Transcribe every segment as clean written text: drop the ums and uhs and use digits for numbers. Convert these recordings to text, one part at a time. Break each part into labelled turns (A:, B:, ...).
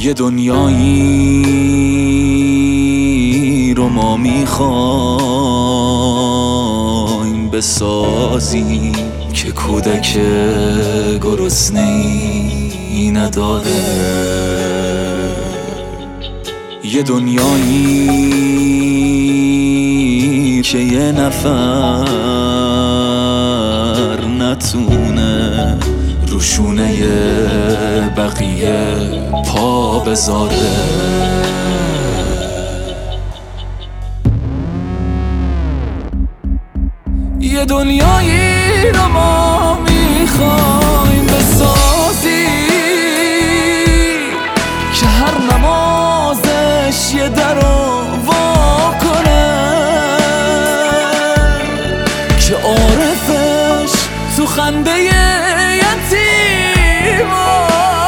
A: یه دنیایی رو ما میخوایم بسازیم که کودک گرسنه‌ای نداره. یه دنیایی که یه نفر نتونه روشونه بقیه پا بذاره. یه دنیایی رو ما میخوایم بسازیم که هر نمازش یه در رو وا کنه، که عارفش تو خنده یتیما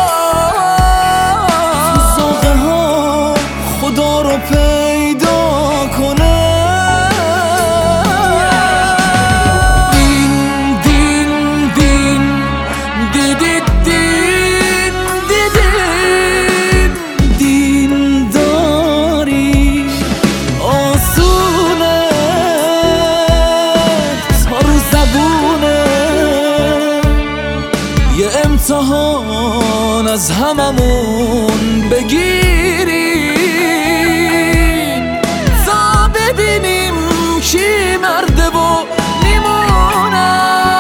A: تو زاغه ها خدا رو پیدا کنه. امتحان از هممون بگیریم تا ببینیم کی مرده و میمونه.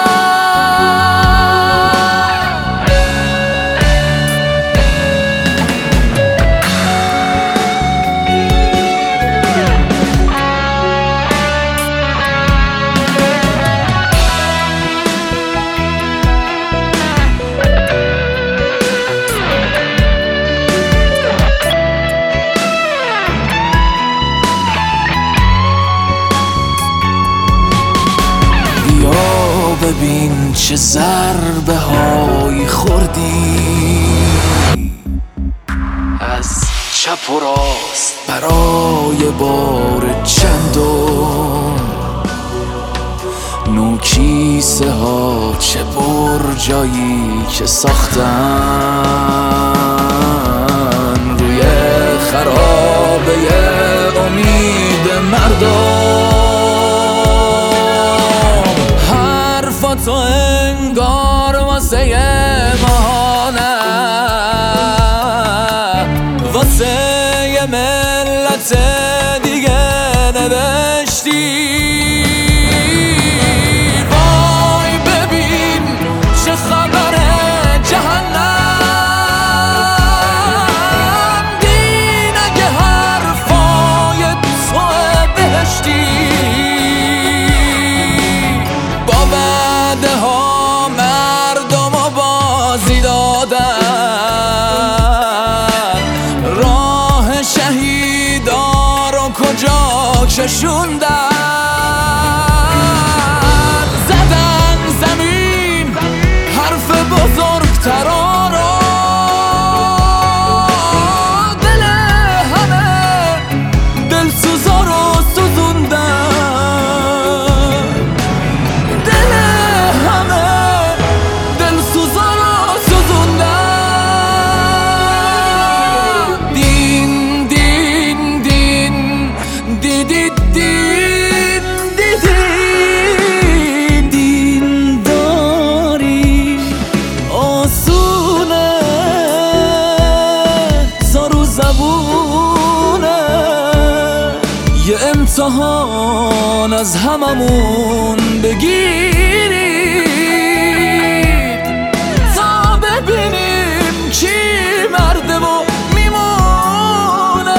A: ببین چه ضربه های خوردی از چپ و راست برای بار چندم. نوکیسه ها چه برجایی که ساختن روی خرابه امید مردم. تو انگار واسه ماهانه واسه ملت دیگه نوشتی. وای ببین چه خبره جهنم، دین اگه حرفای تو بهشتی. ها مردم و بازی دادن، راه شهیدا رو کجا کشوندن. زدن زمین حرف بزرگترا رو، دل همه دلسوزا رو سوزوندن. یه امتحان از هممون بگیرید تا ببینیم کی مرده و میمونه.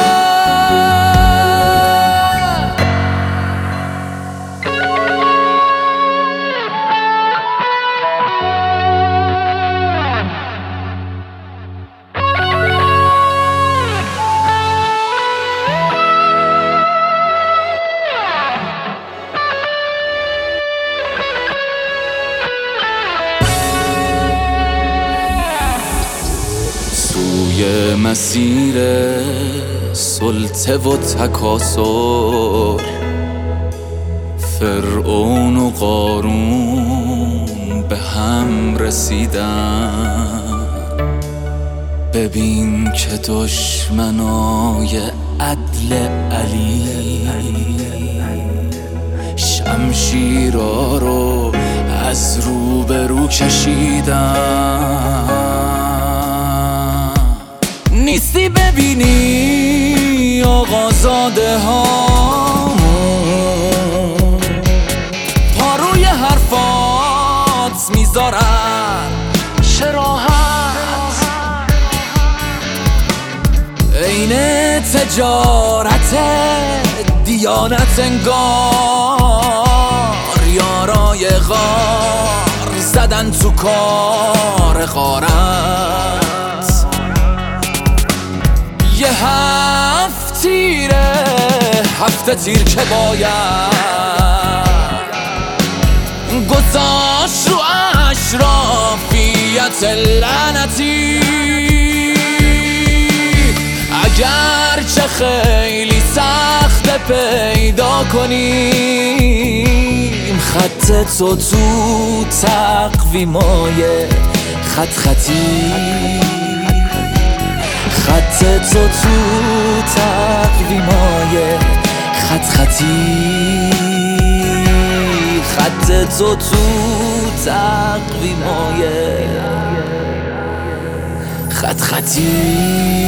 A: توی مسیر سلطه و تکاسر فرعون و قارون به هم رسیدن. ببین که دشمنای عدل علی شمشیرا رو از روبرو کشیدن. نیستی ببینی آقازاده ها پاروی حرفات میذارن چه راحت عین تجارت دیانت انگار یارای غار زدن تو کار غارت. یه هفت تیره هفته تیر که باید گذاشت رو اشرافیت لعنتی. اگر چه خیلی سخت پیدا کنیم خط تو تقویمای خط خطی، خط تو تقویمای خط خطی، خط تو تقویمای خط خطی.